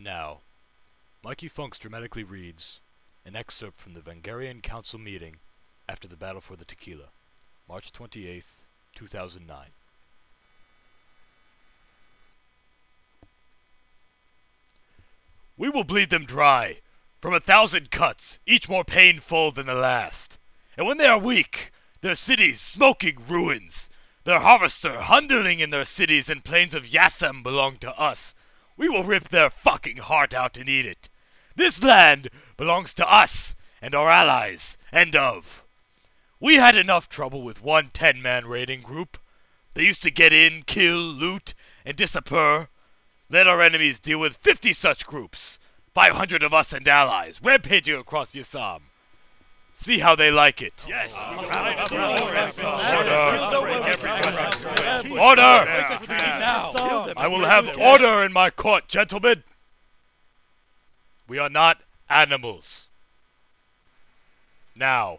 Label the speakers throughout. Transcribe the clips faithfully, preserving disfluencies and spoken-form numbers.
Speaker 1: now, Mikey Funks dramatically reads an excerpt from the Vangarian Council meeting after the Battle for the Tequila, March twenty-eighth, two thousand nine. We will bleed them dry, from a thousand cuts, each more painful than the last. And when they are weak, their cities smoking ruins, their harvester hundling in their cities and plains of Yassam belong to us. We will rip their fucking heart out and eat it. This land belongs to us and our allies, end of. We had enough trouble with one ten-man raiding group. They used to get in, kill, loot, and disappear. Let our enemies deal with fifty such groups, five hundred of us and allies, rampaging across Yassam. See how they like it. Yes. Order! Order! I will have order in my court, gentlemen. We are not animals. Now.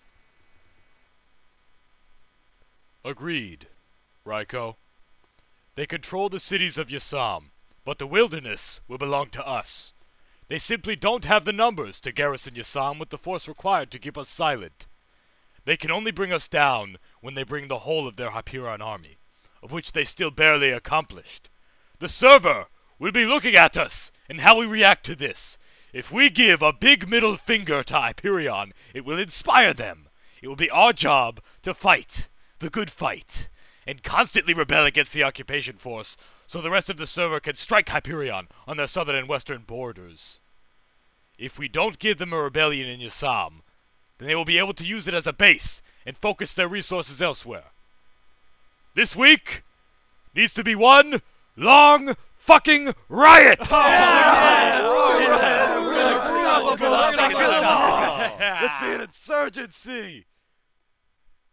Speaker 1: Agreed, Raiko. They control the cities of Yassam, but the wilderness will belong to us. They simply don't have the numbers to garrison Yassam with the force required to keep us silent. They can only bring us down when they bring the whole of their Hyperion army, of which they still barely accomplished. The server will be looking at us and how we react to this. If we give a big middle finger to Hyperion, it will inspire them. It will be our job to fight, the good fight, and constantly rebel against the occupation force so the rest of the server can strike Hyperion on their southern and western borders. If we don't give them a rebellion in Yassam, then they will be able to use it as a base and focus their resources elsewhere. This week needs to be one long fucking riot!
Speaker 2: Let's be an insurgency!